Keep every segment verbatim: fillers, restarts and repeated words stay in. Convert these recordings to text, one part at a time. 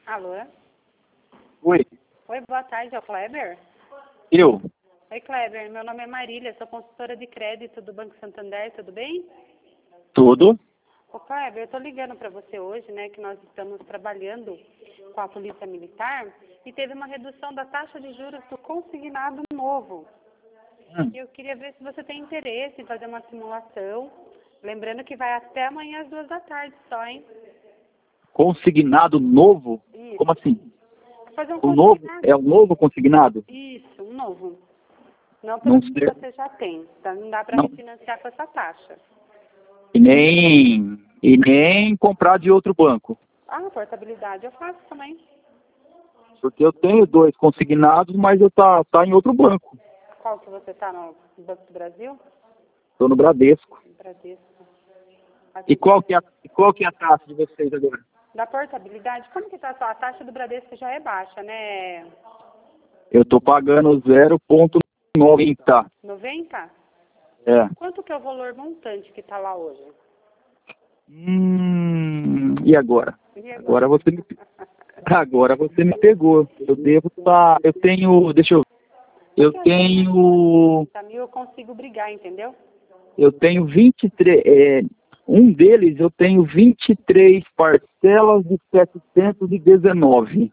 Alô? Oi. Oi, boa tarde, é o Kleber? Eu? Oi, Kleber, meu nome é Marília, sou consultora de crédito do Banco Santander, tudo bem? Tudo? Ô, Kleber, eu tô ligando para você hoje, né, que nós estamos trabalhando com a Polícia Militar e teve uma redução da taxa de juros do consignado novo. Hum. E eu queria ver se você tem interesse em fazer uma simulação, lembrando que vai até amanhã às duas da tarde só, hein? Consignado novo? Isso. Como assim? Fazer um O novo? consignado. É o novo consignado? Isso, um novo. Não Não pelo que sei. você já tem, tá? Não dá para Não. refinanciar com essa taxa. E nem, e nem comprar de outro banco. Ah, portabilidade eu faço também. Porque eu tenho dois consignados, mas eu tá, tá em outro banco. Qual que você tá no Banco do Brasil? Estou no Bradesco. Bradesco. E qual que, é a, qual que é a taxa de vocês agora? Da portabilidade, como que tá só? A taxa do Bradesco já é baixa, né? Eu estou pagando zero vírgula noventa. noventa? É. Quanto que é o valor montante que tá lá hoje? Hum, e agora? E Agora agora? você me, agora você me pegou. Eu devo estar. Eu tenho. Deixa eu. Eu Porque assim, tenho. trinta mil eu consigo brigar, entendeu? Eu tenho vinte e três. É, um deles eu tenho vinte e três parcelas de setecentos e dezenove.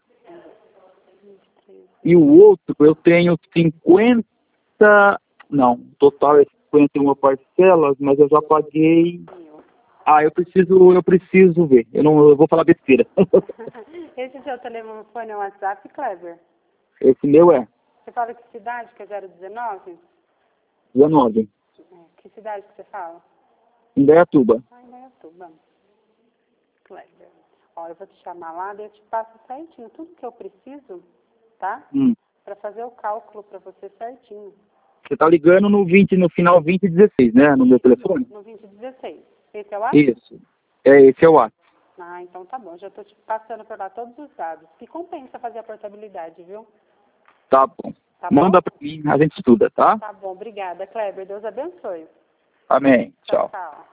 E o outro eu tenho cinquenta. Não, total é cinquenta e uma parcelas, mas eu já paguei. Ah, eu preciso, eu preciso ver. Eu não eu vou falar besteira. Esse seu telefone é o WhatsApp, Kleber? Esse meu é Você fala que cidade, que é zero dezenove? dezenove. É, que cidade que você fala? Indaiatuba. Ah, Indaiatuba. Kleber. Ó, eu vou te chamar lá, daí eu te passo certinho tudo que eu preciso, tá? Hum. Pra fazer o cálculo pra você certinho. Você tá ligando no vinte, no final vinte e dezesseis, né? No meu telefone? No vinte e dezesseis. Esse é o ato? Isso. É, esse é o ato. Ah, então tá bom. Já tô te passando por lá todos os dados. Que compensa fazer a portabilidade, viu? Tá bom. Tá Manda bom? pra mim, a gente estuda, tá? Tá bom. Obrigada, Kleber. Deus abençoe. Amém. Tchau, Tchau. tchau.